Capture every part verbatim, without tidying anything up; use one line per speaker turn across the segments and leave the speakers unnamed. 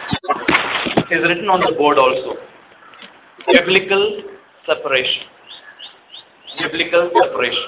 is written on the board also. Biblical separation. Biblical separation.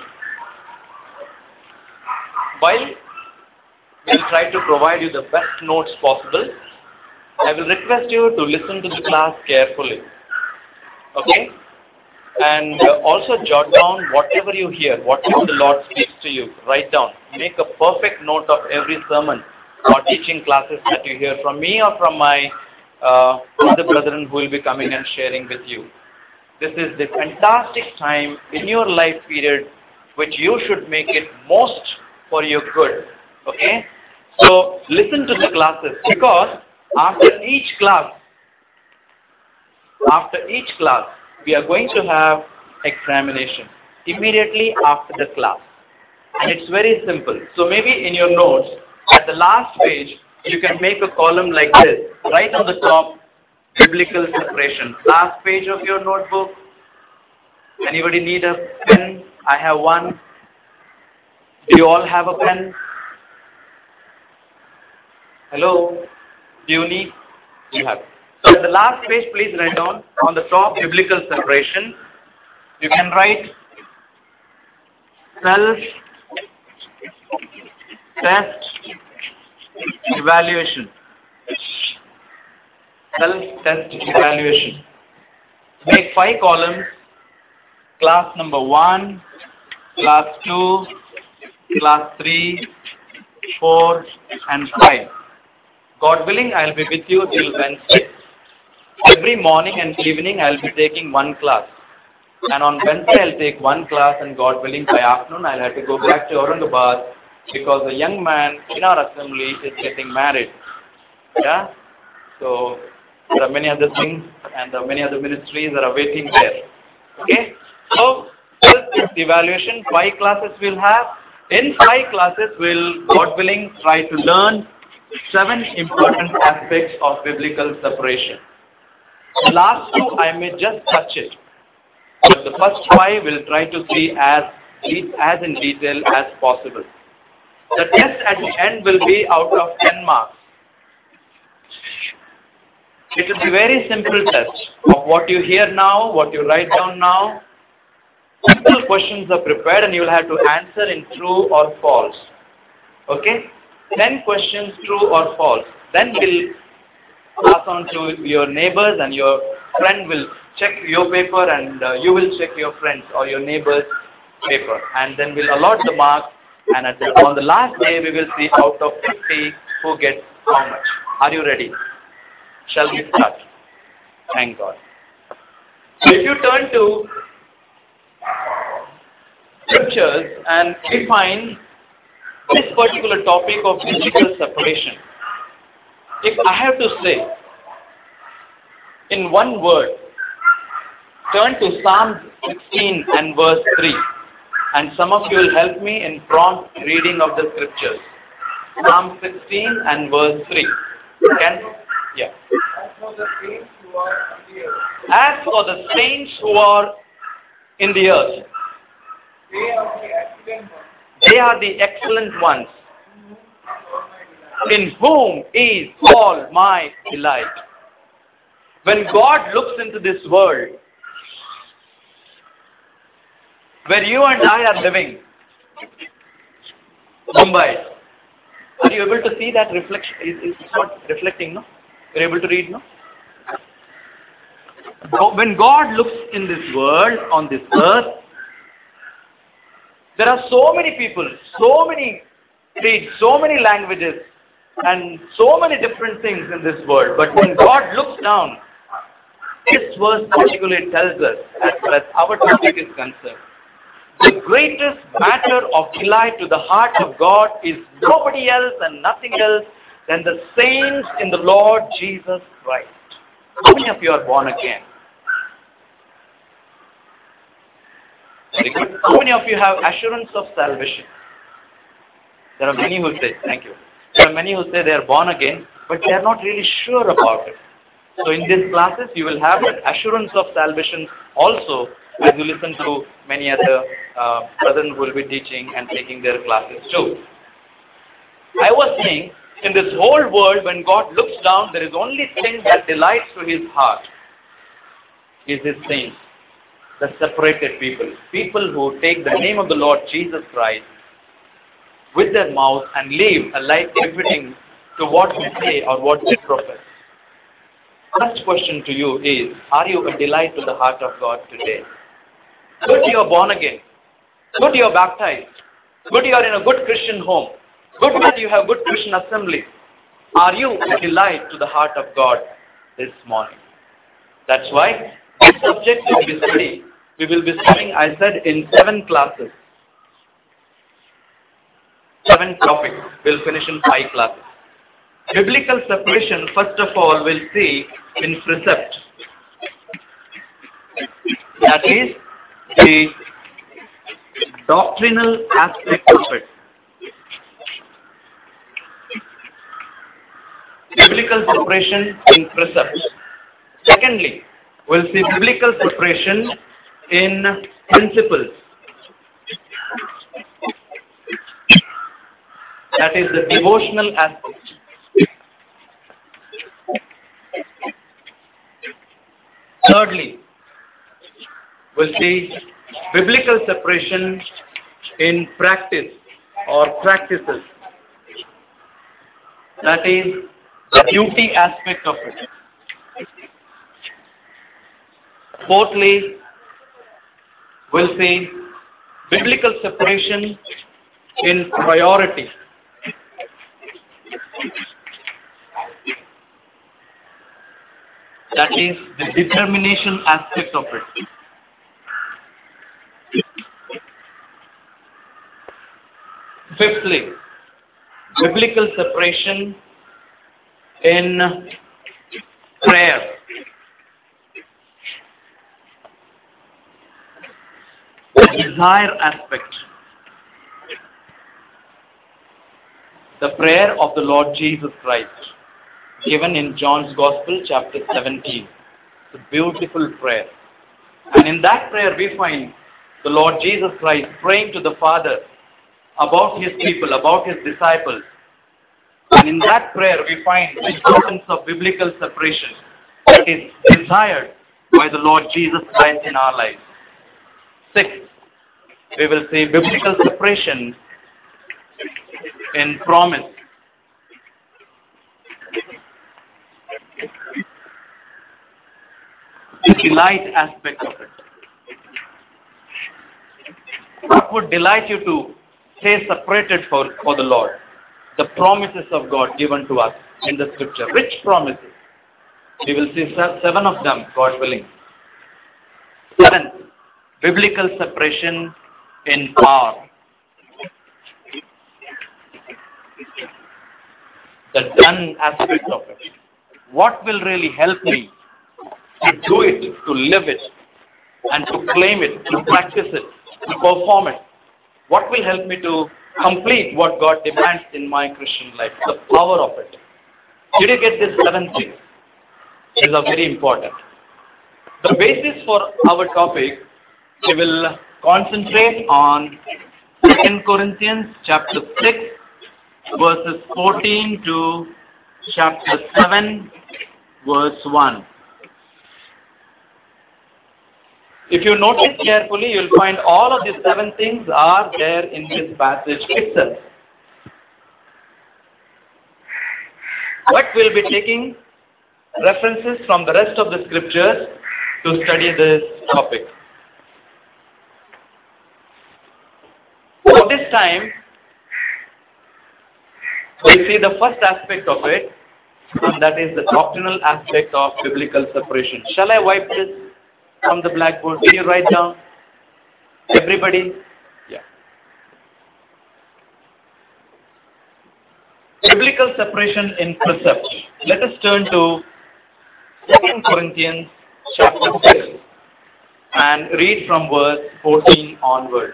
While we'll try to provide you the best notes possible, I will request you to listen to the class carefully. Okay? And uh, also jot down whatever you hear, whatever the Lord speaks to you. Write down. Make a perfect note of every sermon or teaching classes that you hear from me or from my uh, other brethren who will be coming and sharing with you. This is the fantastic time in your life period which you should make it most for your good. Okay? So listen to the classes, because after each class, after each class, we are going to have examination immediately after the class. And it's very simple. So maybe in your notes, at the last page, you can make a column like this. Right on the top, biblical separation. Last page of your notebook. Anybody need a pen? I have one. Do you all have a pen? Hello? Do you need? You have. So at the last page, please write down on the top, biblical separation. You can write self-test evaluation. Self-test evaluation. Make five columns. Class number one, class two, class three, four, and five. God willing, I will be with you till Wednesday. Every morning and evening, I will be taking one class. And on Wednesday, I will take one class, and God willing, by afternoon, I will have to go back to Aurangabad because a young man in our assembly is getting married. Yeah? So, there are many other things, and there are many other ministries that are waiting there. Okay? So, self evaluation, five classes we'll have. In five classes, we'll, God willing, try to learn seven important aspects of biblical separation. The last two, I may just touch it. But the first five we'll try to see as, as in detail as possible. The test at the end will be out of ten marks. It will be very simple test of what you hear now, what you write down now. Simple questions are prepared and you will have to answer in true or false. Okay? ten questions, true or false. Then we'll pass on to your neighbors, and your friend will check your paper, and uh, you will check your friends or your neighbor's paper. And then we'll allot the marks, and at the, on the last day we will see out of fifty who gets how much. Are you ready? Shall we start? Thank God. So if you turn to scriptures and we find this particular topic of biblical separation, if I have to say in one word, turn to Psalm sixteen and verse three, and some of you will help me in prompt reading of the scriptures. Psalm sixteen and verse three. Can? Yeah. As for the saints who are in the earth, they are the excellent ones, in whom is all my delight. When God looks into this world, where you and I are living, Mumbai, are you able to see that reflection? It's not reflecting, no? You're able to read, no? When God looks in this world, on this earth, there are so many people, so many creeds, so many languages, and so many different things in this world. But when God looks down, this verse particularly tells us, as far as our topic is concerned, the greatest matter of delight to the heart of God is nobody else and nothing else than the saints in the Lord Jesus Christ. How many of you are born again? Very good. How many of you have assurance of salvation? There are many who say, thank you. There are many who say they are born again, but they are not really sure about it. So in these classes, you will have that assurance of salvation also, as you listen to many other uh, brothers who will be teaching and taking their classes too. I was saying In this whole world, when God looks down, there is only thing that delights to his heart is his saints, the separated people. People who take the name of the Lord Jesus Christ with their mouth and live a life befitting to what they say or what they profess. First question to you is, are you a delight to the heart of God today? Good you are born again. Good you are baptized. Good you are in a good Christian home. Good that you have good Christian assembly. Are you a delight to the heart of God this morning? That's why this subject will be studied. We will be studying, I said, in seven classes. Seven topics. We'll finish in five classes. Biblical separation, first of all, we'll see in precept. That is the doctrinal aspect of it. Biblical separation in precept. Secondly, we'll see biblical separation in principles. That is the devotional aspect. Thirdly, we'll see biblical separation in practice or practices. That is the duty aspect of it. Fourthly, we'll see biblical separation in priority. That is the determination aspect of it. Fifthly, biblical separation in prayer. The desire aspect. The prayer of the Lord Jesus Christ, given in John's Gospel, chapter seventeen. It's a beautiful prayer. And in that prayer we find the Lord Jesus Christ praying to the Father about his people, about his disciples. And in that prayer we find the importance of biblical separation that is desired by the Lord Jesus Christ in our lives. Sixth, we will see biblical separation in promise. The delight aspect of it. What would delight you to stay separated for, for the Lord? The promises of God given to us in the scripture. Rich promises. We will see seven of them, God willing. Seventh, biblical separation in power. The done aspect of it. What will really help me to do it, to live it, and to claim it, to practice it, to perform it? What will help me to complete what God demands in my Christian life? The power of it. Did you get this seven things? These are very important. The basis for our topic, we will concentrate on Second Corinthians chapter six, verses fourteen to chapter seven, verse one. If you notice carefully, you will find all of these seven things are there in this passage itself. But we will be taking references from the rest of the scriptures to study this topic. For this time, we see the first aspect of it, and that is the doctrinal aspect of biblical separation. Shall I wipe this from the blackboard? Can you write down? Everybody? Yeah. Biblical separation in precept. Let us turn to Second Corinthians chapter six and read from verse fourteen onward.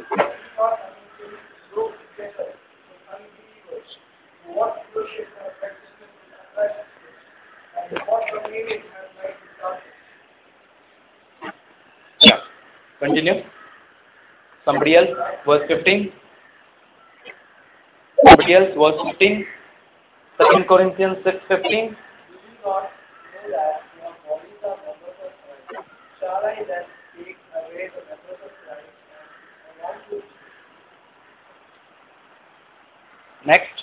Yeah. Continue. Somebody else, verse fifteen. Somebody else, verse fifteen. Second Corinthians six fifteen.
Do you not know that your bodies are members of Christ? Shall I then take away the members of Christ? And I want to.
Next.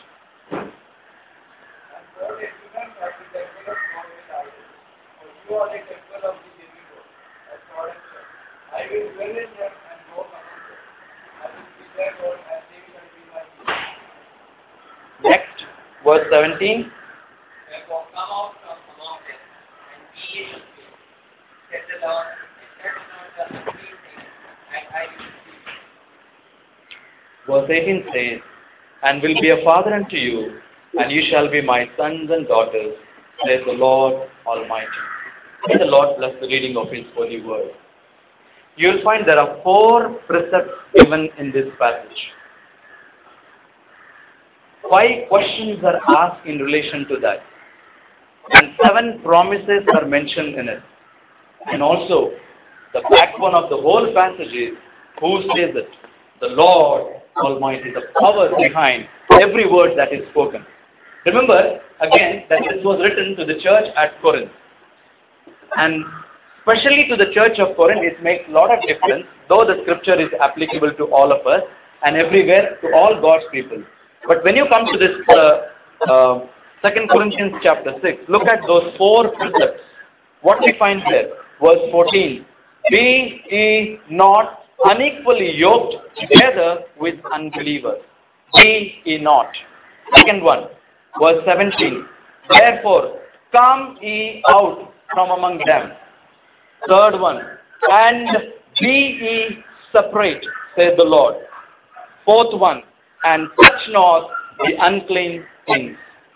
And so they do not have the temple of God with idols, for you are the temple of the living God. As God has said, I will dwell in them and walk among them. I will be their God and they shall be my people.
Next, verse seventeen.
Therefore come out from among them and be ye unclean, said the Lord, and touch not the unclean thing, and I will see you.
Verse eighteen says, and will be a father unto you, and you shall be my sons and daughters, says the Lord Almighty. May the Lord bless the reading of His holy word. You will find there are four precepts given in this passage. Five questions are asked in relation to that. And seven promises are mentioned in it. And also, the backbone of the whole passage is, who says it? The Lord Almighty, the power behind every word that is spoken. Remember, again, that this was written to the church at Corinth. And especially to the church of Corinth, it makes a lot of difference, though the scripture is applicable to all of us and everywhere to all God's people. But when you come to this uh, uh, Second Corinthians chapter six, look at those four precepts. What we find there? Verse fourteen. Be ye not unequally yoked together with unbelievers. Be ye not. Second one, verse seventeen. Therefore, come ye out from among them. Third one, and be ye separate, says the Lord. Fourth one, and touch not the unclean things.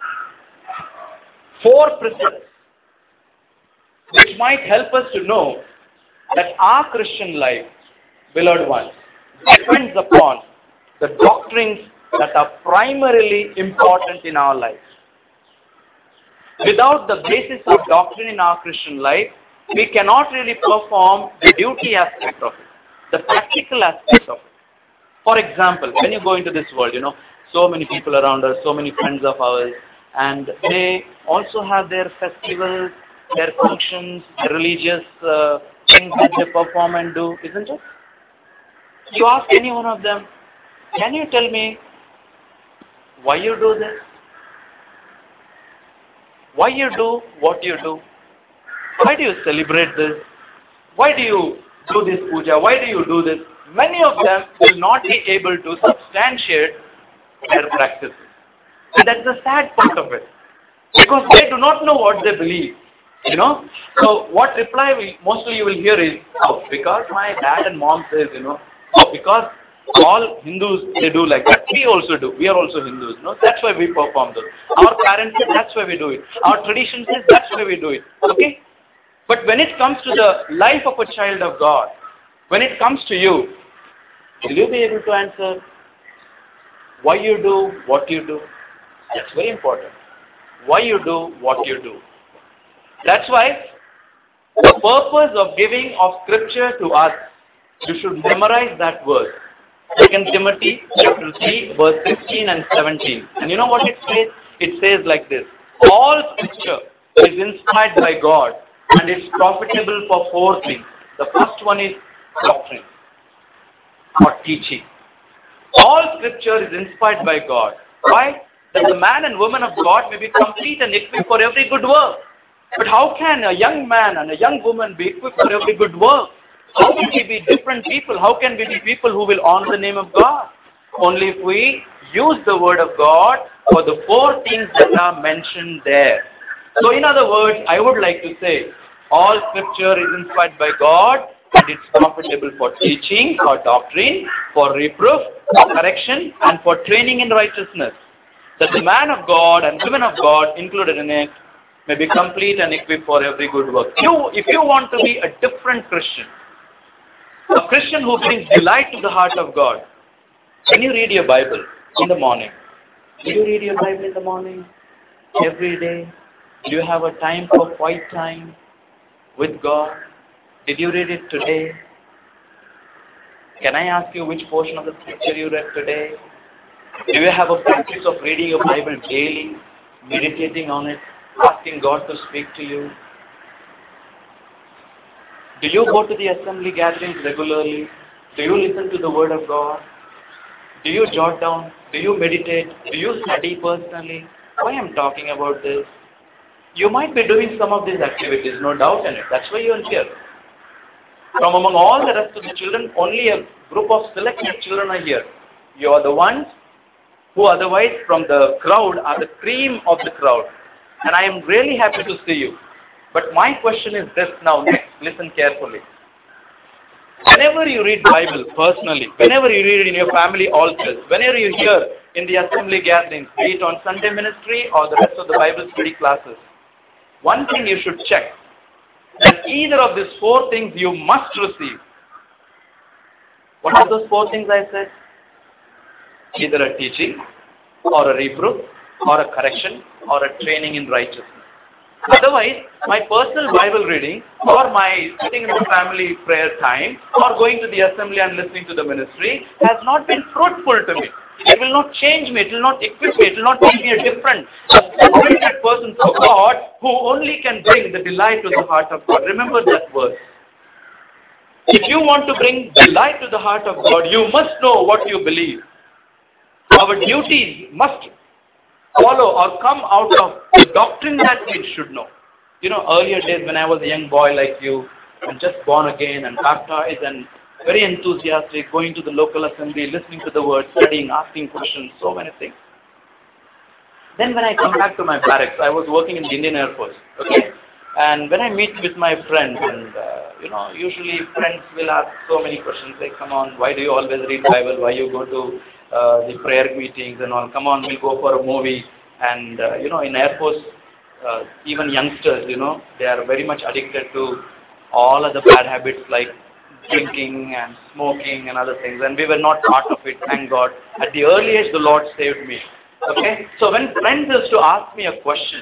Four precepts which might help us to know that our Christian life, beloved ones, depends upon the doctrines that are primarily important in our life. Without the basis of doctrine in our Christian life, we cannot really perform the duty aspect of it, the practical aspect of it. For example, when you go into this world, you know, so many people around us, so many friends of ours, and they also have their festivals, their functions, their religious uh, things that they perform and do, isn't it? You ask any one of them, can you tell me why you do this? Why you do what you do? Why do you celebrate this? Why do you do this puja? Why do you do this? Many of them will not be able to substantiate their practices. And that's the sad part of it. Because they do not know what they believe. You know? So what reply we, mostly you will hear is, oh, because my dad and mom says, you know, oh, because all Hindus, they do like that. We also do. We are also Hindus. No? That's why we perform those. Our parents say, that's why we do it. Our tradition says, that's why we do it. Okay? But when it comes to the life of a child of God, when it comes to you, will you be able to answer why you do what you do? That's very important. Why you do what you do. That's why the purpose of giving of scripture to us, you should memorize that verse. Second Timothy chapter three, verse sixteen and seventeen. And you know what it says? It says like this. All scripture is inspired by God and it's profitable for four things. The first one is doctrine or teaching. All scripture is inspired by God. Why? That the man and woman of God may be complete and equipped for every good work. But how can a young man and a young woman be equipped for every good work? How can we be different people? How can we be people who will honor the name of God? Only if we use the word of God for the four things that are mentioned there. So in other words, I would like to say, all scripture is inspired by God and it's profitable for teaching, for doctrine, for reproof, for correction, and for training in righteousness. That the man of God and women of God included in it may be complete and equipped for every good work. You, if you want to be a different Christian, a Christian who brings delight to the heart of God, when you read your Bible in the morning, do you read your Bible in the morning? Every day? Do you have a time for quiet time with God? Did you read it today? Can I ask you which portion of the scripture you read today? Do you have a practice of reading your Bible daily, meditating on it, asking God to speak to you? Do you go to the assembly gatherings regularly? Do you listen to the word of God? Do you jot down? Do you meditate? Do you study personally? Why I'm talking about this? You might be doing some of these activities, no doubt in it. That's why you're here. From among all the rest of the children, only a group of selected children are here. You are the ones who otherwise from the crowd are the cream of the crowd. And I am really happy to see you. But my question is this now, next. Listen carefully. Whenever you read Bible personally, whenever you read it in your family altars, whenever you hear in the assembly gatherings, be it on Sunday ministry or the rest of the Bible study classes, one thing you should check, that either of these four things you must receive. What are those four things I said? Either a teaching, or a reproof, or a correction, or a training in righteousness. Otherwise, my personal Bible reading, or my sitting in the family prayer time, or going to the assembly and listening to the ministry has not been fruitful to me. It will not change me, it will not equip me, it will not make me a different, a separated person for God who only can bring the delight to the heart of God. Remember that verse. If you want to bring delight to the heart of God, you must know what you believe. Our duties must follow or come out of the doctrine that we should know. You know, earlier days when I was a young boy like you, and just born again and baptized and very enthusiastic, going to the local assembly, listening to the word, studying, asking questions, so many things. Then when I come back to my barracks, I was working in the Indian Air Force, okay? And when I meet with my friends, and uh, you know, usually friends will ask so many questions like, come on, why do you always read Bible? Why you go to uh, the prayer meetings and all? Come on, we'll go for a movie. And uh, you know, in Air Force, uh, even youngsters, you know, they are very much addicted to all other bad habits like drinking and smoking and other things. And we were not part of it, thank God. At the early age, the Lord saved me. Okay? So when friends used to ask me a question,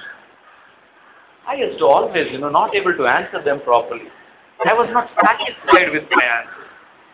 I used to always, you know, not able to answer them properly. I was not satisfied with my answer.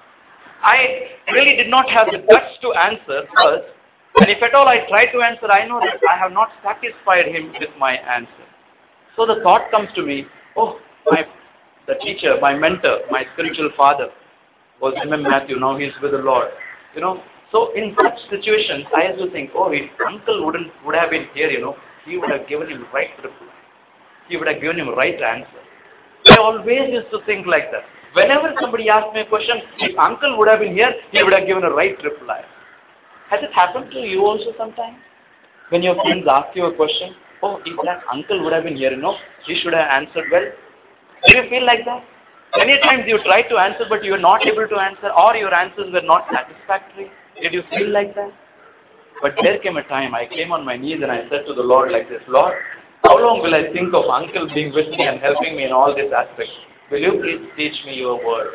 I really did not have the guts to answer first. And if at all I try to answer, I know that I have not satisfied him with my answer. So the thought comes to me, oh, my the teacher, my mentor, my spiritual father was M M Matthew, now he's with the Lord. You know, so in such situations, I used to think, oh, if uncle wouldn't would have been here, you know, he would have given him right reply. He would have given him right answer. I always used to think like that. Whenever somebody asked me a question, if uncle would have been here, he would have given a right reply. Has it happened to you also sometimes? When your friends ask you a question, oh, if that uncle would have been here, you know, he should have answered well. Do you feel like that? Many times you try to answer, but you are not able to answer, or your answers were not satisfactory. Did you feel like that? But there came a time, I came on my knees and I said to the Lord like this, Lord, how long will I think of uncle being with me and helping me in all these aspects? Will you please teach me your word?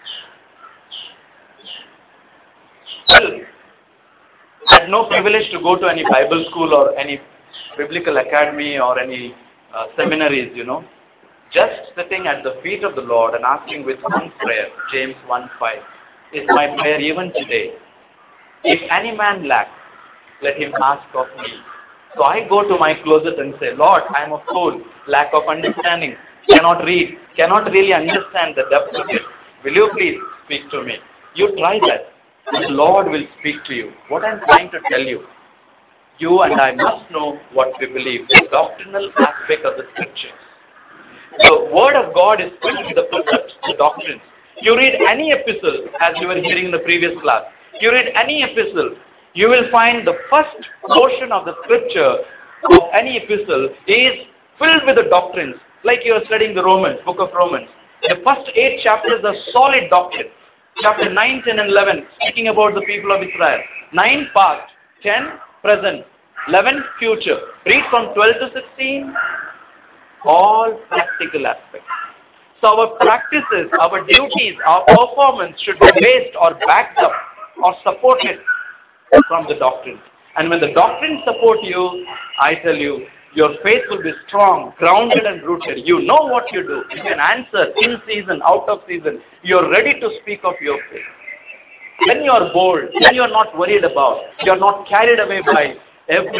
Well, I had no privilege to go to any Bible school or any biblical academy or any uh, seminaries, you know. Just sitting at the feet of the Lord and asking with one prayer, James one five, is my prayer even today. If any man lack, let him ask of me. So I go to my closet and say, Lord, I am a fool, lack of understanding, cannot read, cannot really understand the depth of it. Will you please speak to me? You try that. The Lord will speak to you. What I am trying to tell you, you and I must know what we believe, the doctrinal aspect of the scriptures. The word of God is filled with the precepts, the doctrines. You read any epistle, as you were hearing in the previous class, you read any epistle, you will find the first portion of the scripture of any epistle is filled with the doctrines, like you are studying the Romans, book of Romans. The first eight chapters are solid doctrine. Chapter nine, ten and eleven, speaking about the people of Israel. nine past, ten present, eleven future. Read from twelve to sixteen, all practical aspects. So our practices, our duties, our performance should be based or backed up or supported from the doctrine. And when the doctrine support you, I tell you, your faith will be strong, grounded and rooted. You know what you do. You can answer in season, out of season. You're ready to speak of your faith. When you're bold, when you're not worried about, you're not carried away by every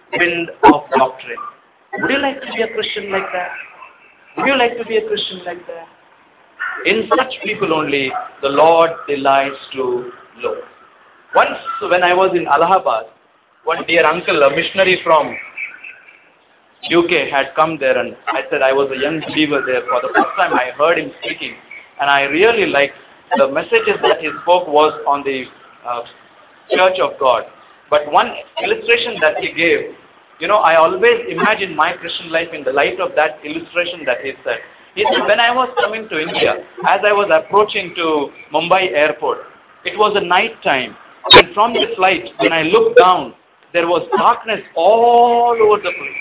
wind of doctrine. Would you like to be a Christian like that? Would you like to be a Christian like that? In such people only the Lord delights to look. Once when I was in Allahabad, one dear uncle, a missionary from U K, had come there, and I said I was a young believer there. For the first time I heard him speaking, and I really liked the messages that he spoke was on the uh, Church of God. But one illustration that he gave, you know, I always imagine my Christian life in the light of that illustration that he said. He said, when I was coming to India, as I was approaching to Mumbai airport, it was a night time. And from the flight, when I looked down, there was darkness all over the place.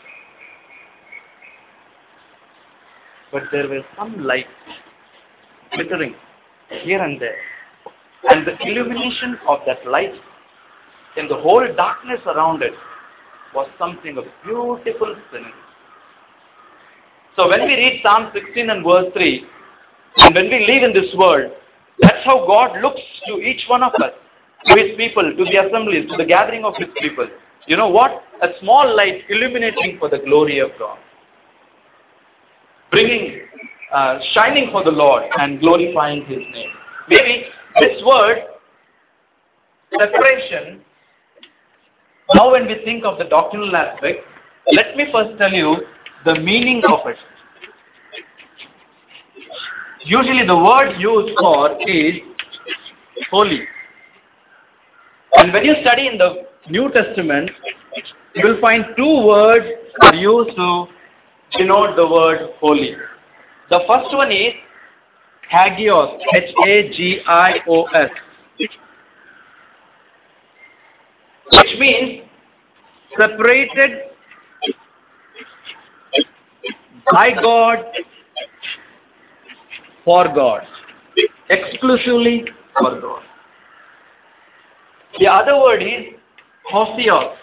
But there was some light glittering here and there. And the illumination of that light in the whole darkness around it was something of beautiful scenery. So when we read Psalm sixteen and verse three, and when we live in this world, that's how God looks to each one of us, to His people, to the assemblies, to the gathering of His people. You know what? A small light illuminating for the glory of God. Bringing, uh, shining for the Lord and glorifying His name. Maybe this word, separation, now when we think of the doctrinal aspect, let me first tell you the meaning of it. Usually the word used for is holy. And when you study in the New Testament, you will find two words are used to denote the word holy. The first one is hagios, H A G I O S, which means separated by God, for God, exclusively for God. The other word is hosios.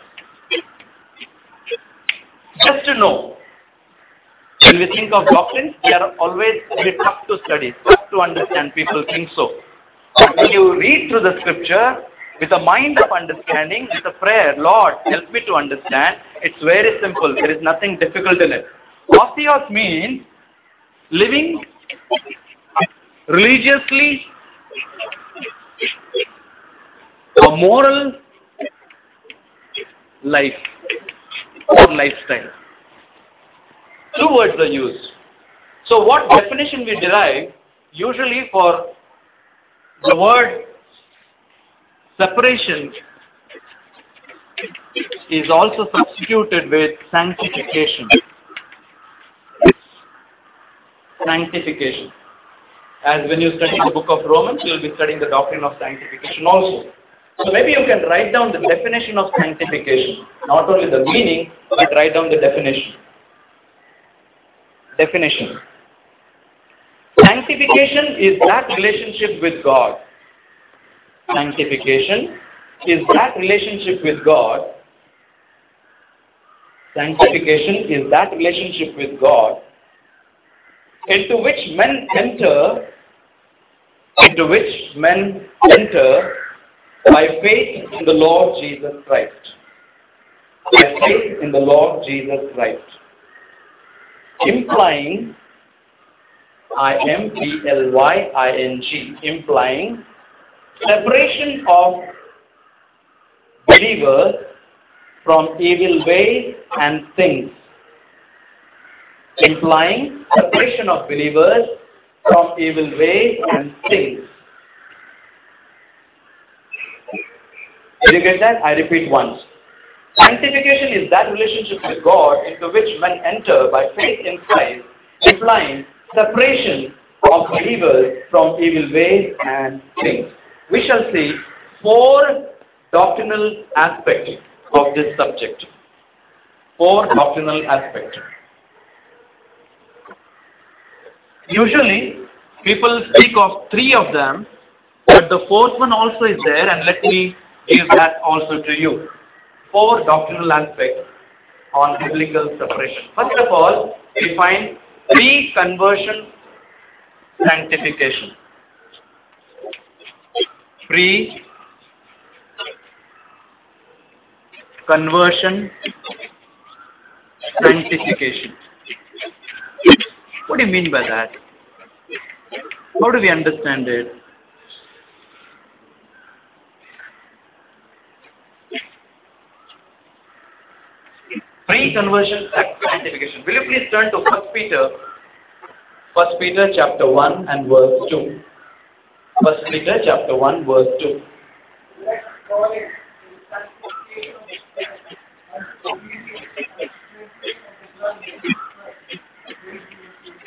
Just to know, when we think of doctrines, they are always very tough to study, tough to understand. People think so. But when you read through the scripture with a mind of understanding, with a prayer, Lord, help me to understand, it's very simple. There is nothing difficult in it. Hosios means living religiously, a moral life or lifestyle. Two words are used. So what definition we derive usually for the word separation is also substituted with sanctification. Sanctification. As when you study the book of Romans, you will be studying the doctrine of sanctification also. So maybe you can write down the definition of sanctification. Not only the meaning, but write down the definition. Definition. Sanctification is that relationship with God. Sanctification is that relationship with God. Sanctification is that relationship with God into which men enter, into which men enter by faith in the Lord Jesus Christ. By faith in the Lord Jesus Christ. Implying, I M P L Y I N G, implying separation of believers from evil ways and things. Implying separation of believers from evil ways and things. Did you get that? I repeat once. Sanctification is that relationship with God into which men enter by faith in Christ, implying separation of believers from evil ways and things. We shall see four doctrinal aspects of this subject. Four doctrinal aspects. Usually, people speak of three of them, but the fourth one also is there, and let me give that also to you. Four doctrinal aspects on biblical separation. First of all, we find pre-conversion sanctification. Pre conversion, sanctification. What do you mean by that? How do we understand it? Pre-conversion, sanctification. Will you please turn to First Peter, First Peter chapter one and verse two. First Peter chapter one verse two.
Let's call it the sanctification of the flesh and obedience and sprinkling of the blood of Jesus Christ. Praise be to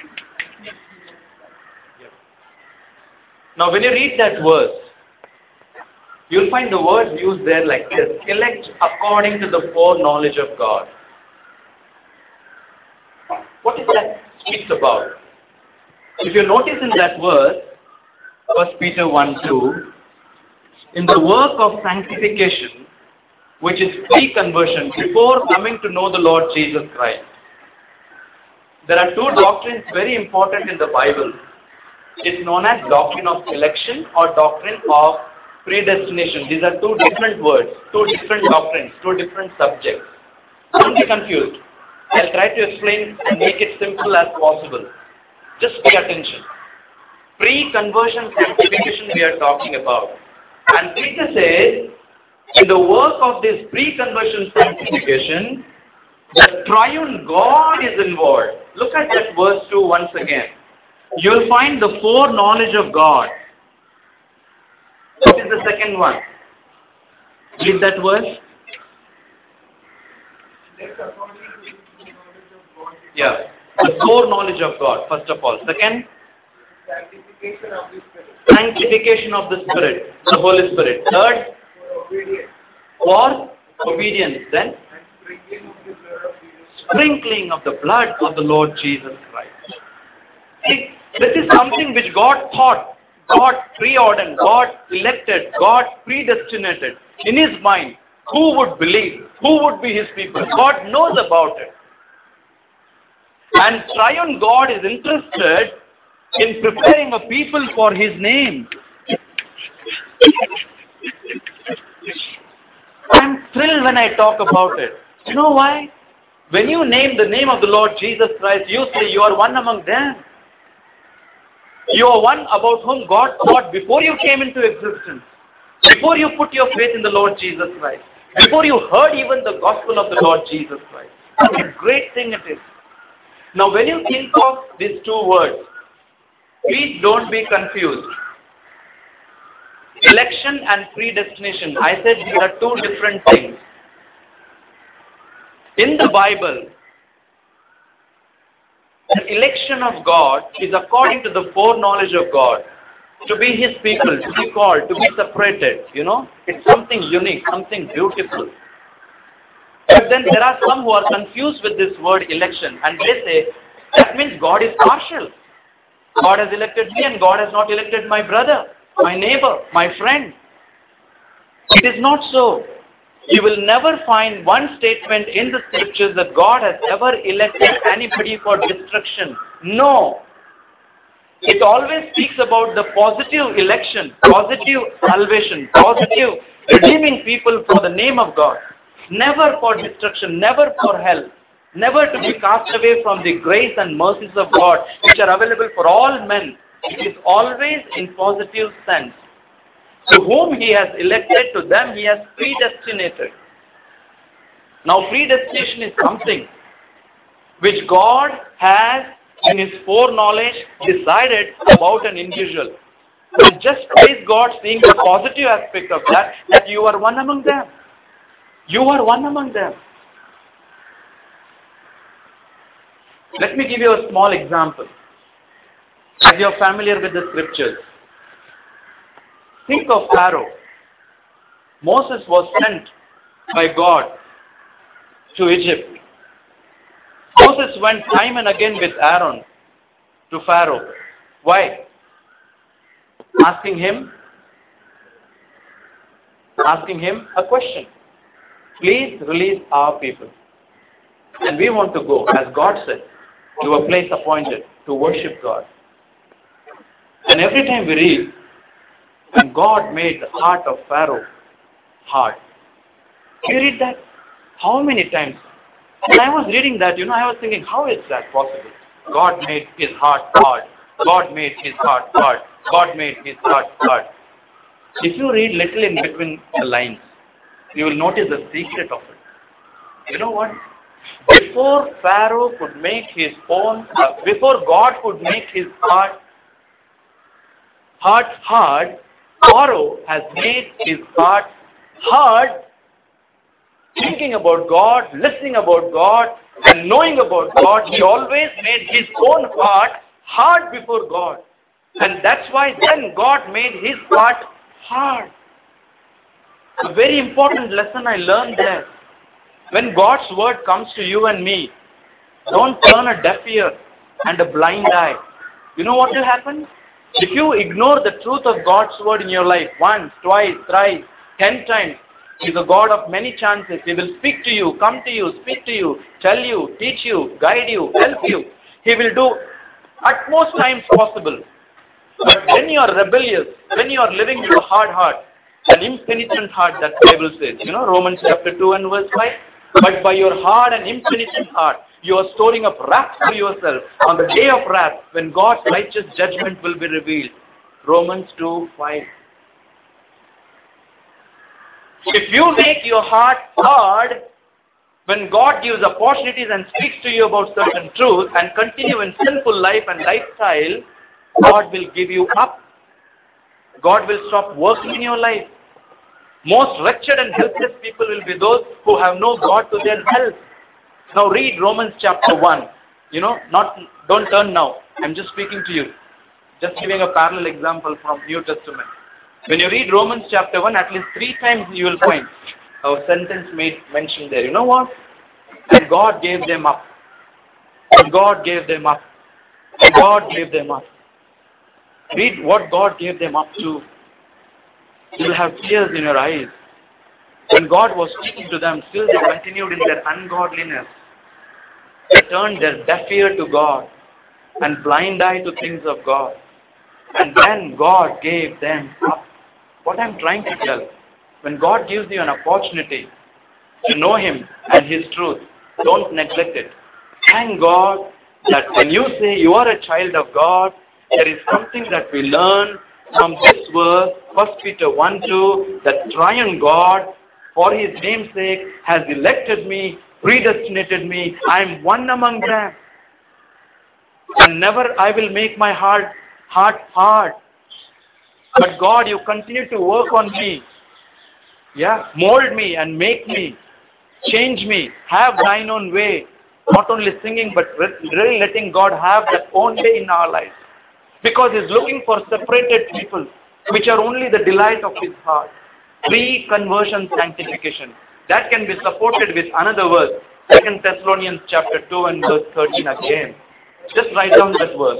you.
Now when you read that verse, you'll find the word used there like this: elect according to the foreknowledge of God. What is that speaks about? If you notice in that verse, First Peter one two, in the work of sanctification, which is pre-conversion, before coming to know the Lord Jesus Christ, there are two doctrines very important in the Bible. It's known as doctrine of election or doctrine of predestination. These are two different words, two different doctrines, two different subjects. Don't be confused. I'll try to explain and make it simple as possible. Just pay attention. Pre-conversion sanctification we are talking about. And Peter says, in the work of this pre-conversion sanctification, the triune God is involved. Look at that verse two once again. You'll find the foreknowledge of God. What is the second one? Read that verse.
Let's according to the knowledge of God.
Yeah. The foreknowledge of God, first of all. Second,
Sanctification of the Spirit.
sanctification of the Spirit, the Holy Spirit. Third,
For obedience
for obedience. Then,
and sprinkling of the blood
sprinkling of the blood
of Jesus.
of the Lord Jesus Christ. See, this is something which God thought, God preordained, God elected, God predestinated in His mind. Who would believe? Who would be His people? God knows about it. And triune God is interested in preparing a people for His name. I'm thrilled when I talk about it. You know why? When you name the name of the Lord Jesus Christ, you say you are one among them. You are one about whom God thought before you came into existence. Before you put your faith in the Lord Jesus Christ. Before you heard even the gospel of the Lord Jesus Christ. What a great thing it is. Now when you think of these two words, please don't be confused. Election and predestination. I said these are two different things. In the Bible, the election of God is according to the foreknowledge of God. To be His people, to be called, to be separated, you know. It's something unique, something beautiful. But then there are some who are confused with this word election and they say, that means God is partial. God has elected me and God has not elected my brother, my neighbor, my friend. It is not so. You will never find one statement in the scriptures that God has ever elected anybody for destruction. No. It always speaks about the positive election, positive salvation, positive redeeming people for the name of God. Never for destruction, never for hell. Never to be cast away from the grace and mercies of God which are available for all men. It is always in positive sense. To whom He has elected, to them He has predestinated. Now predestination is something which God has in His foreknowledge decided about an individual. And just praise God, seeing the positive aspect of that, that you are one among them. You are one among them. Let me give you a small example. As you are familiar with the scriptures, think of Pharaoh. Moses was sent by God to Egypt. Moses went time and again with Aaron to Pharaoh. Why? Asking him, asking him a question. Please release our people. And we want to go, as God said, to a place appointed to worship God. And every time we read, and God made the heart of Pharaoh hard. Do you read that? How many times? When I was reading that, you know, I was thinking, how is that possible? God made his heart hard. God made his heart hard. God made his heart hard. If you read little in between the lines, you will notice the secret of it. You know what? Before Pharaoh could make his own, uh, before God could make his heart heart hard, Pharaoh has made his heart hard, thinking about God, listening about God, and knowing about God. He always made his own heart hard before God. And that's why then God made his heart hard. A very important lesson I learned there. When God's word comes to you and me, don't turn a deaf ear and a blind eye. You know what will happen? If you ignore the truth of God's word in your life once, twice, thrice, ten times, He is a God of many chances. He will speak to you, come to you, speak to you, tell you, teach you, guide you, help you. He will do at most times possible. But when you are rebellious, when you are living with a hard heart, an impenitent heart, that Bible says, you know, Romans chapter two and verse five, but by your hard and impenitent heart, you are storing up wrath for yourself on the day of wrath when God's righteous judgment will be revealed. Romans two five. If you make your heart hard, when God gives opportunities and speaks to you about certain truth and continue in sinful life and lifestyle, God will give you up. God will stop working in your life. Most wretched and helpless people will be those who have no God to their help. Now read Romans chapter one. You know, not don't turn now. I'm just speaking to you. Just giving a parallel example from New Testament. When you read Romans chapter one, at least three times you will find a sentence made mentioned there. You know what? And God gave them up. And God gave them up. And God gave them up. Read what God gave them up to. You will have tears in your eyes. When God was speaking to them, still they continued in their ungodliness. They turned their deaf ear to God and blind eye to things of God. And then God gave them up. What I'm trying to tell, when God gives you an opportunity to know Him and His truth, don't neglect it. Thank God that when you say you are a child of God, there is something that we learn from this verse, First Peter one two, that triune God, for His name's sake, has elected me, predestinated me. I am one among them. And never I will make my heart, heart hard. But God, you continue to work on me. Yeah, mold me and make me. Change me. Have thine own way. Not only singing, but really letting God have that own way in our lives. Because He's looking for separated people, which are only the delight of His heart. Pre-conversion sanctification. That can be supported with another verse. Second Thessalonians chapter two and verse thirteen again. Just write down that verse.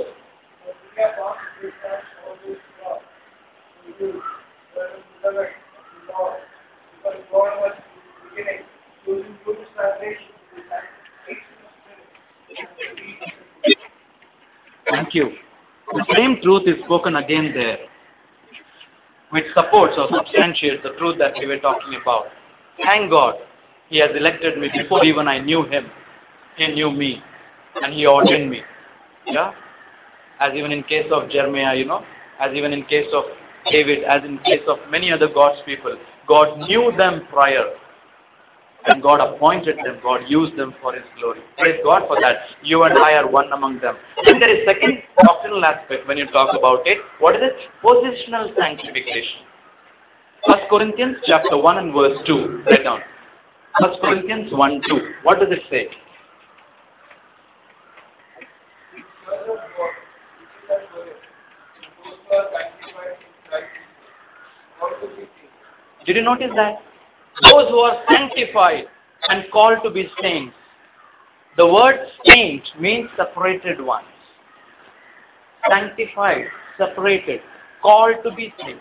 Thank you. The same truth is spoken again there, which supports or substantiates the truth that we were talking about. Thank God, He has elected me before even I knew Him. He knew me, and He ordained me. Yeah? As even in case of Jeremiah, you know, as even in case of David, as in case of many other God's people, God knew them prior. And God appointed them. God used them for His glory. Praise God for that. You and I are one among them. And there is second doctrinal aspect when you talk about it. What is it? Positional sanctification. First Corinthians chapter one and verse two. Write down. First Corinthians one two. What does it say? Did you notice that? Those who are sanctified and called to be saints. The word saint means separated ones. Sanctified, separated, called to be saints.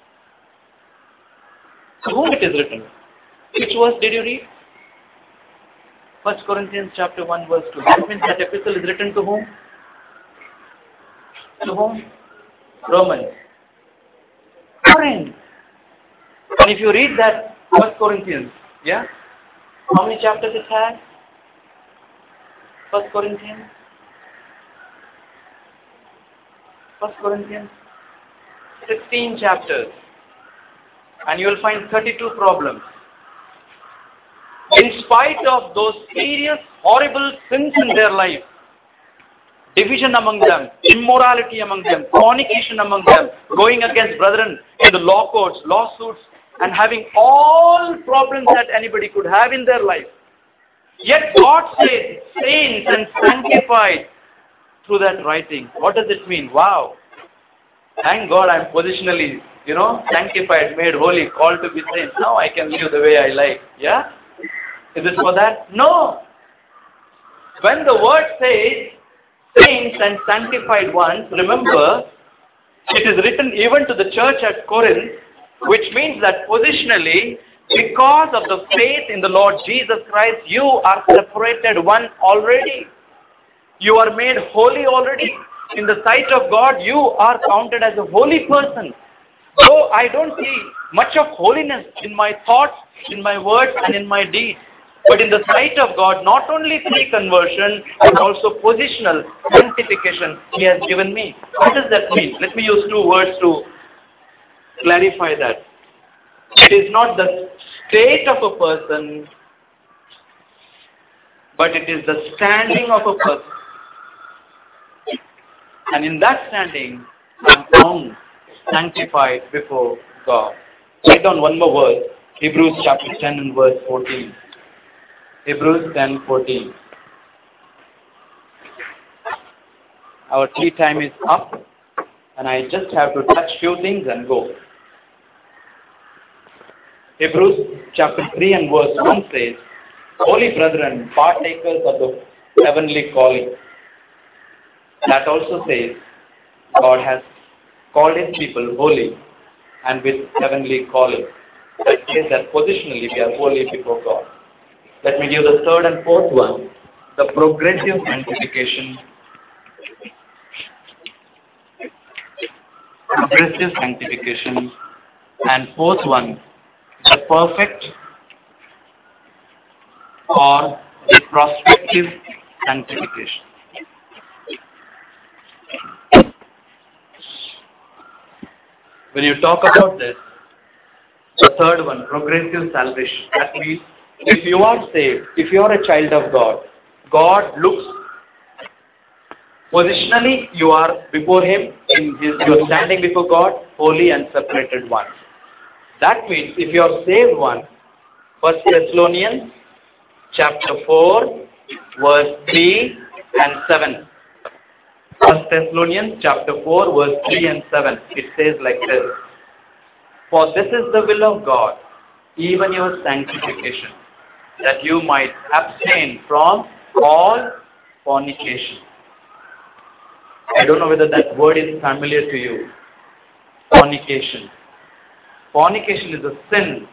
To whom it is written? Which verse did you read? First Corinthians chapter one verse two. That means that epistle is written to whom? To whom? Romans. Corinth. And if you read that First Corinthians, yeah, How many chapters it has? First Corinthians? First Corinthians? sixteen chapters. And you will find thirty-two problems. In spite of those serious, horrible sins in their life, division among them, immorality among them, fornication among them, going against brethren in the law courts, lawsuits, and having all problems that anybody could have in their life. Yet God says, saints and sanctified through that writing. What does it mean? Wow. Thank God I'm positionally, you know, sanctified, made holy, called to be saints. Now I can live the way I like. Yeah? Is it for that? No. When the word says, saints and sanctified ones, remember, it is written even to the church at Corinth, which means that positionally, because of the faith in the Lord Jesus Christ, you are separated one already. You are made holy already. In the sight of God, you are counted as a holy person. So I don't see much of holiness in my thoughts, in my words, and in my deeds. But in the sight of God, not only pre-conversion, but also positional sanctification He has given me. What does that mean? Let me use two words to clarify that. It is not the state of a person, but it is the standing of a person. And in that standing, I am found sanctified before God. Write down one more verse, Hebrews chapter ten and verse fourteen. Hebrews ten fourteen. Our tea time is up, and I just have to touch few things and go. Hebrews chapter three and verse one says, Holy brethren, partakers of the heavenly calling. That also says, God has called His people holy and with heavenly calling. That says that positionally we are holy before God. Let me give the third and fourth one, the progressive sanctification. Progressive sanctification. And fourth one, the perfect or the prospective sanctification. When you talk about this, the third one, progressive salvation, that means if you are saved, if you are a child of God, God looks positionally, you are before Him, in His, you are standing before God, holy and separated one. That means if you are saved one, First Thessalonians chapter four, verse three and seven. First Thessalonians chapter four, verse three and seven. It says like this. For this is the will of God, even your sanctification, that you might abstain from all fornication. I don't know whether that word is familiar to you. Fornication. Fornication is a sin,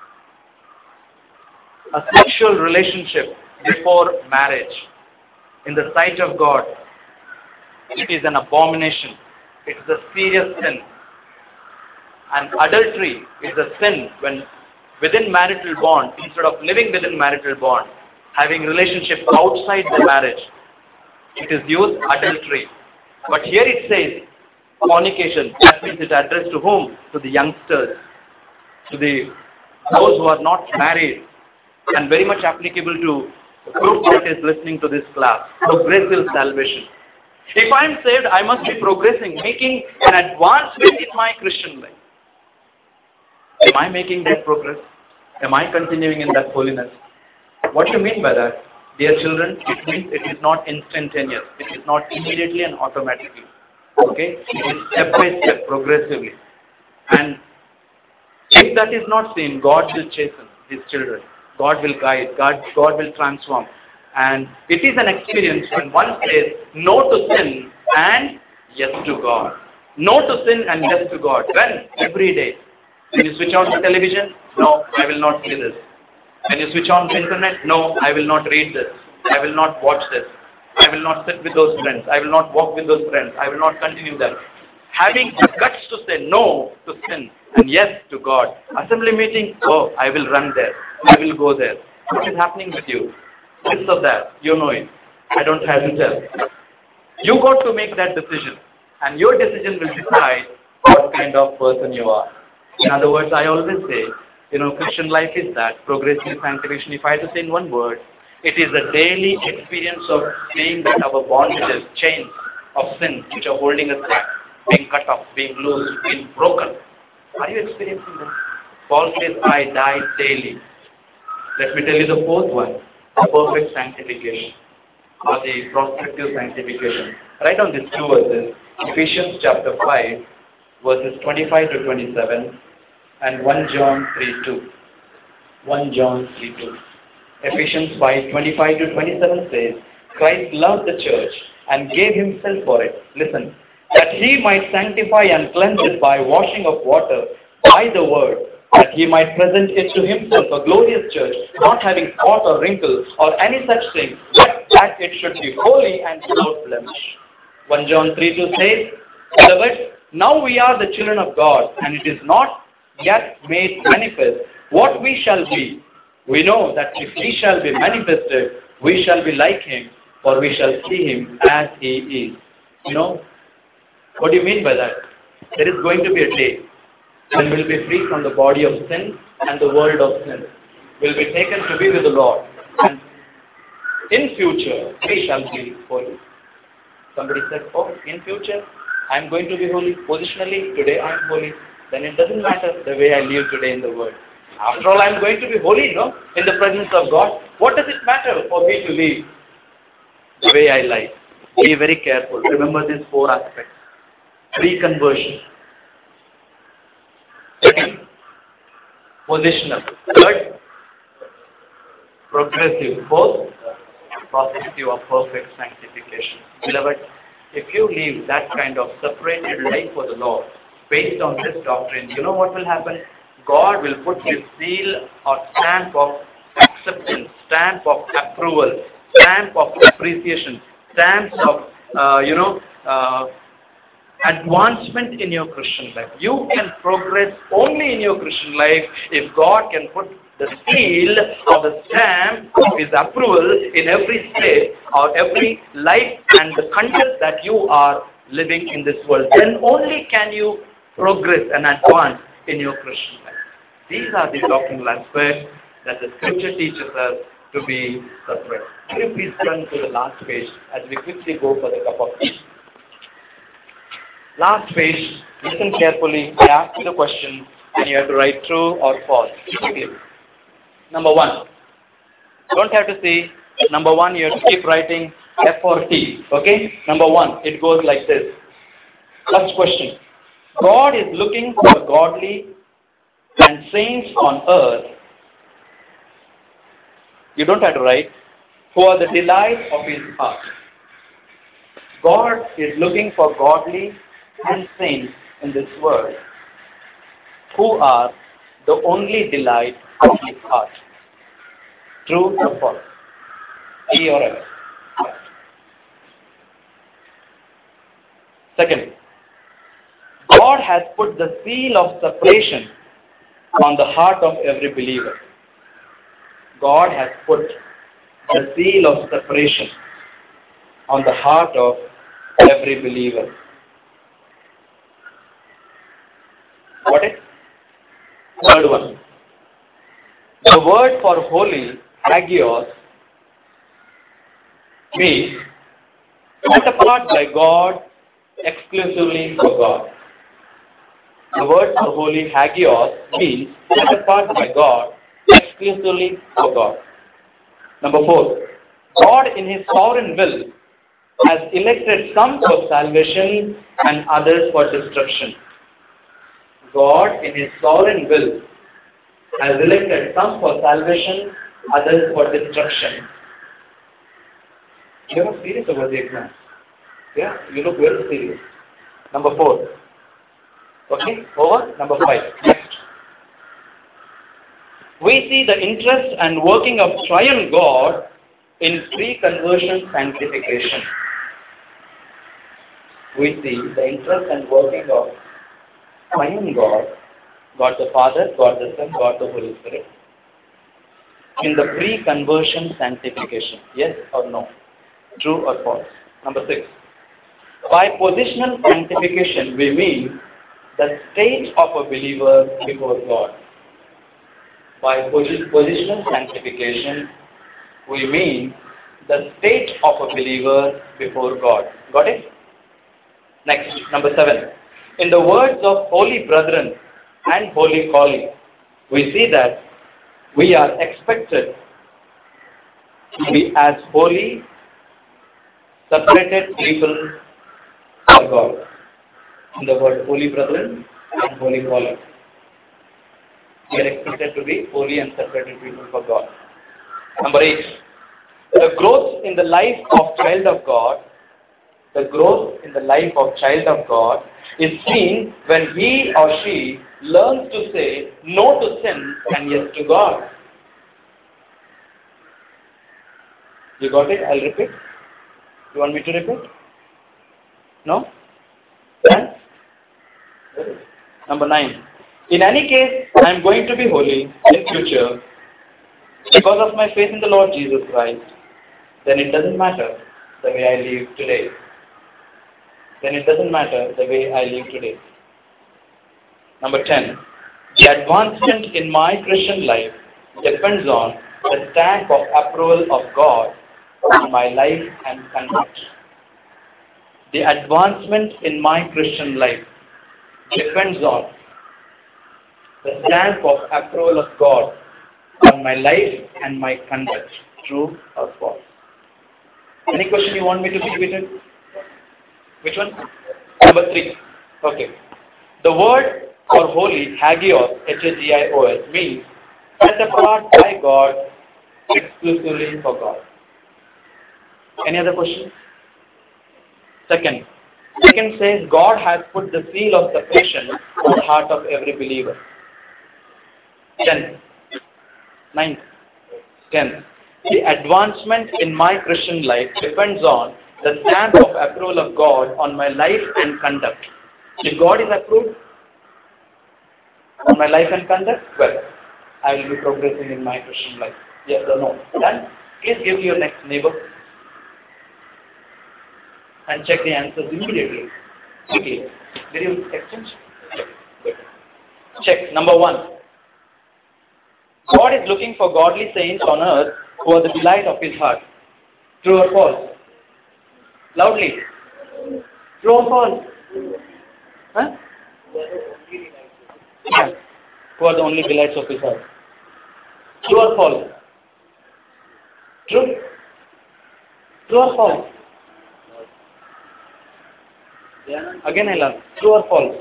a sexual relationship before marriage. In the sight of God, it is an abomination. It is a serious sin. And adultery is a sin when within marital bond, instead of living within marital bond, having relationship outside the marriage, it is used adultery. But here it says fornication. That means it addressed to whom? To the youngsters, to the those who are not married, and very much applicable to the group that is listening to this class. Progressive salvation. If I am saved, I must be progressing, making an advancement in my Christian life. Am I making that progress? Am I continuing in that holiness? What do you mean by that? Dear children, it means it is not instantaneous. It is not immediately and automatically. Okay? It is step by step, progressively. And if that is not seen, God will chasten His children. God will guide. God, God will transform. And it is an experience when one says no to sin and yes to God. No to sin and yes to God. When? Every day. When you switch on the television, no, I will not see this. When you switch on the internet, no, I will not read this. I will not watch this. I will not sit with those friends. I will not walk with those friends. I will not continue that. Having the guts to say no to sin and yes to God. Assembly meeting, oh, I will run there. I will go there. What is happening with you? This or that. You know it. I don't have to tell. You got to make that decision. And your decision will decide what kind of person you are. In other words, I always say, you know, Christian life is that progressive sanctification. If I had to say in one word, it is a daily experience of seeing that our bondages, chains of sin which are holding us back, being cut off, being loosed, being broken. Are you experiencing that? Paul says, I die daily. Let me tell you the fourth one, the perfect sanctification or the prospective sanctification. Write down these two verses, Ephesians chapter five, verses twenty-five to twenty-seven, and First John three two. First John three two. Ephesians five, twenty-five to twenty-seven says, Christ loved the church and gave himself for it. Listen, that he might sanctify and cleanse it by washing of water by the word, that he might present it to himself a glorious church, not having spot or wrinkle or any such thing, but that it should be holy and without blemish. First John three two says, Beloved, now we are the children of God, and it is not yet made manifest what we shall be. We know that if he shall be manifested, we shall be like him, for we shall see him as he is. You know, what do you mean by that? There is going to be a day when we'll be free from the body of sin and the world of sin. We'll be taken to be with the Lord. And in future, we shall be holy. Somebody said, oh, in future, I'm going to be holy. Positionally, today I'm holy. Then it doesn't matter the way I live today in the world. After all, I'm going to be holy, no? In the presence of God. What does it matter for me to live the way I live? Be very careful. Remember these four aspects. Pre-conversion. Second, positional. Third, progressive. Fourth, prospective of perfect sanctification. Beloved, if you live that kind of separated life for the Lord, based on this doctrine, you know what will happen? God will put his seal or stamp of acceptance, stamp of approval, stamp of appreciation, stamps of, uh, you know, uh, advancement in your Christian life. You can progress only in your Christian life if God can put the seal or the stamp of his approval in every state or every life and the content that you are living in this world. Then only can you progress and advance in your Christian life. These are the doctrinal aspects that the scripture teaches us to be separate. Can you please turn to the last page as we quickly go for the cup of tea. Last page, listen carefully. I ask you the question and you have to write true or false. Okay. Number one. Don't have to see. Number one, you have to keep writing F or T. Okay? Number one, it goes like this. First question. God is looking for godly and saints on earth. You don't have to write. Who are the delight of his heart. God is looking for godly and saints in this world who are the only delight of his heart. True or false? T or F? Second, God has put the seal of separation on the heart of every believer. God has put the seal of separation on the heart of every believer. Got it? Third one. The word for holy, hagios, means set apart by God, exclusively for God. The word for holy, hagios, means set apart by God, exclusively for God. Number four. God in his sovereign will has elected some for salvation and others for destruction. God in his sovereign will has elected some for salvation, others for destruction. You are serious about the exam. Yeah, you look very serious. Number four. Okay, over. Number five. Next. We see the interest and working of triune God in pre-conversion sanctification. We see the interest and working of triune God, God the Father, God the Son, God the Holy Spirit, in the pre-conversion sanctification? Yes or no? True or false? Number six. By positional sanctification, we mean the state of a believer before God. By posi- positional sanctification, we mean the state of a believer before God. Got it? Next, number seven. In the words of holy brethren and holy calling, we see that we are expected to be as holy, separated people for God. In the word holy brethren and holy calling, we are expected to be holy and separated people for God. Number eight. The growth in the life of child of God, the growth in the life of child of God is seen when he or she learns to say no to sin and yes to God. You got it? I'll repeat. You want me to repeat? No? And? Number nine. In any case, I am going to be holy in future because of my faith in the Lord Jesus Christ. Then it doesn't matter the way I live today. Then it doesn't matter the way I live today. Number ten. The advancement in my Christian life depends on the stamp of approval of God on my life and conduct. The advancement in my Christian life depends on the stamp of approval of God on my life and my conduct. True or false? Any question you want me to repeat it? Which one? Number three. Okay. The word for holy, hagios, H A G I O S, means set apart by God, exclusively for God. Any other question? Second. Second says God has put the seal of separation on the heart of every believer. Ten. Ninth. Ten. The advancement in my Christian life depends on the stamp of approval of God on my life and conduct. If God is approved on my life and conduct, well, I will be progressing in my Christian life. Yes or no? Then, please give your next neighbor and check the answers immediately. Quickly. Did you exchange? Good. Check. Number one. God is looking for godly saints on earth who are the delight of His heart. True or false? Loudly. True or false? Huh? Yeah. Who are the only delights of His heart? True or false? True? True or false? Again I learn. True or false?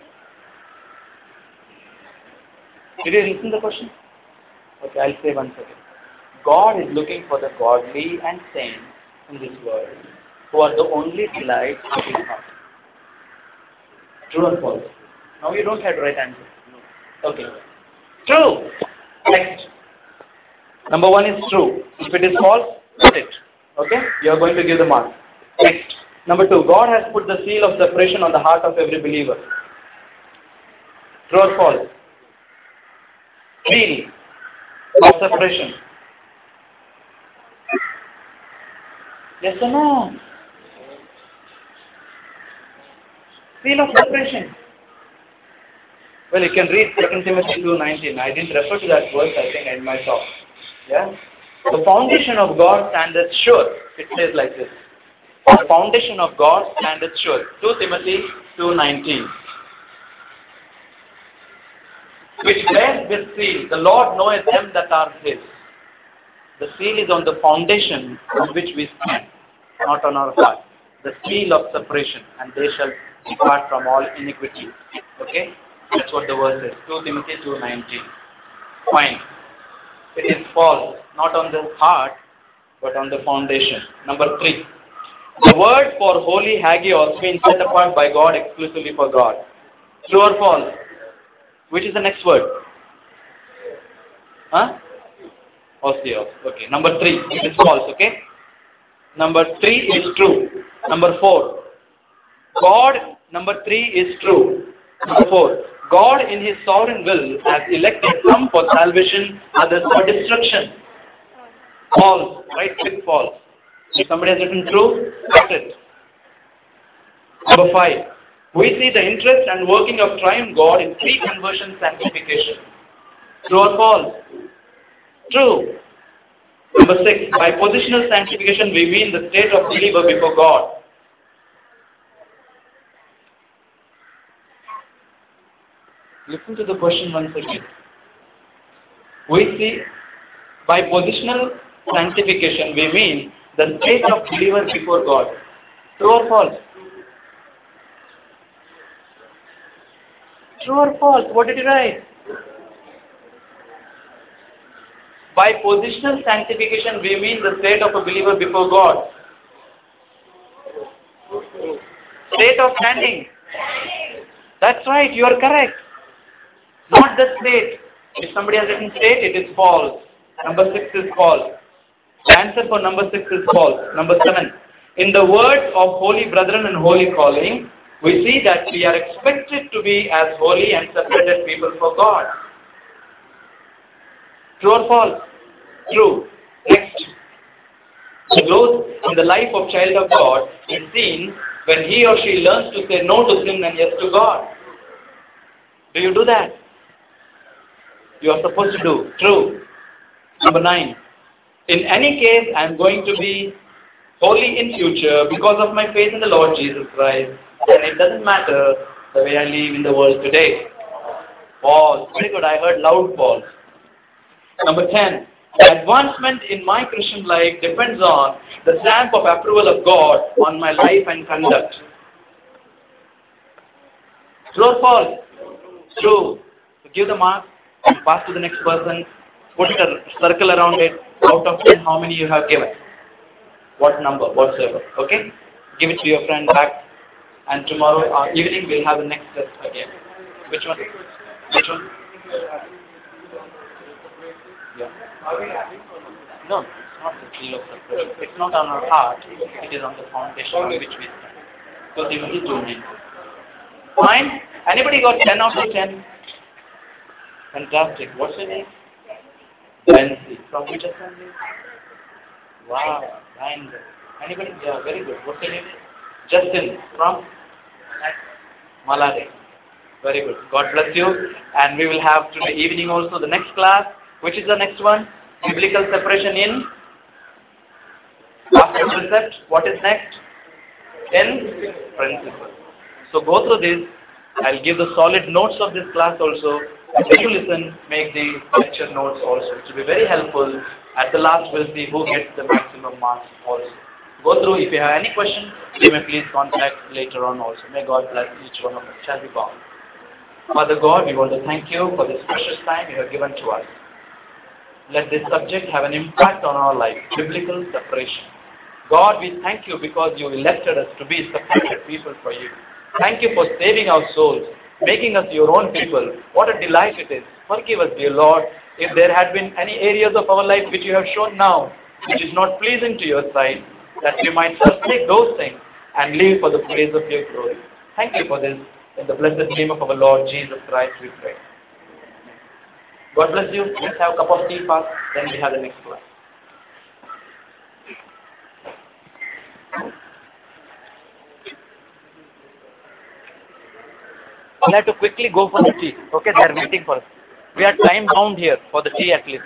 Did you listen to the question? Okay, I'll say one second. God is looking for the godly and saints in this world who are the only delight of His heart. True or false? Now you don't have the right answer. Okay. True. Next. Number one is true. If it is false, put it. Okay? You are going to give the mark. Next. Number two. God has put the seal of separation on the heart of every believer. True or false? Seal of separation. Yes or no? Seal of separation. Well, you can read Second Timothy two nineteen. I didn't refer to that verse, I think, in my talk. Yeah? The foundation of God standeth sure. It says like this. The foundation of God standeth sure. Second Timothy two nineteen. Which bears this seal, the Lord knoweth them that are His. The seal is on the foundation on which we stand, not on our heart. The seal of separation, and they shall depart from all iniquity. Okay? That's what the verse is. Second Timothy two nineteen. Fine. It is false, not on the heart, but on the foundation. Number three. The word for holy hagios means set apart by God exclusively for God. True or false? Which is the next word? Huh? Osios. Okay. Number three. It is false. Okay. Number three is true. Number four. God. Number three is true. Number four. God in His sovereign will has elected some for salvation, others for destruction. False. Right click false. If somebody has written true, that's it. Number five. We see the interest and working of triune God in pre-conversion sanctification. True or false? True. Number six. By positional sanctification we mean the state of believer before God. Listen to the question once again. We see by positional sanctification we mean the state of believer before God. True or false? True or false? What did you write? By positional sanctification we mean the state of a believer before God. State of standing. That's right, you are correct. Not the state. If somebody has written state, it is false. Number six is false. The answer for number six is false. Number seven. In the words of holy brethren and holy calling, we see that we are expected to be as holy and separated people for God. True or false? True. Next. The growth in the life of child of God is seen when he or she learns to say no to sin and yes to God. Do you do that? You are supposed to do. True. Number nine. In any case, I am going to be holy in future because of my faith in the Lord Jesus Christ. And it doesn't matter the way I live in the world today. False. Very good. I heard loud false. Number ten. The advancement in my Christian life depends on the stamp of approval of God on my life and conduct. True or false? True. So give the mark and pass to the next person. Put a circle around it. Out of ten, how many you have given? What number? Whatsoever. Okay? Give it to your friend back. And tomorrow uh, evening we'll have the next test again. Which one? Which one? Yeah. No, it's not the seal of separation. It's not on our heart. It is on the foundation on which we stand. So Timothy two nine. Fine? Anybody got ten out of ten? Fantastic. What's your name? Nancy. From which assembly? Wow. Nine. Anybody? Yeah, very good. What's your name? Justin. From? Malade. Very good. God bless you. And we will have today evening also the next class. Which is the next one? Biblical separation in? After precept. What is next? In principle. So go through this. I'll give the solid notes of this class also. When you listen, make the lecture notes also. It will be very helpful. At the last, we'll see who gets the maximum marks also. Go through. If you have any questions, you may please contact later on also. May God bless each one of us. Shall we bow? Father God, we want to thank you for this precious time you have given to us. Let this subject have an impact on our life. Biblical separation. God, we thank you because you elected us to be separated people for you. Thank you for saving our souls, making us your own people. What a delight it is. Forgive us, dear Lord, if there had been any areas of our life which you have shown now, which is not pleasing to your sight, that we might forsake those things and live for the praise of your glory. Thank you for this. In the blessed name of our Lord Jesus Christ, we pray. God bless you. Let's have a cup of tea first, then we have the next class. We have to quickly go for the tea. Okay, they are waiting for us. We are time bound here for the tea at least.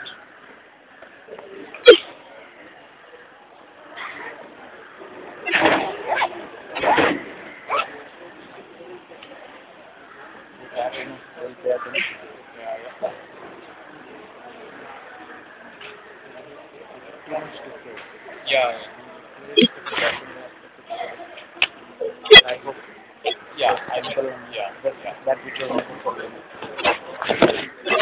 Yeah. I hope. Yeah, I will. Yeah, that, that video.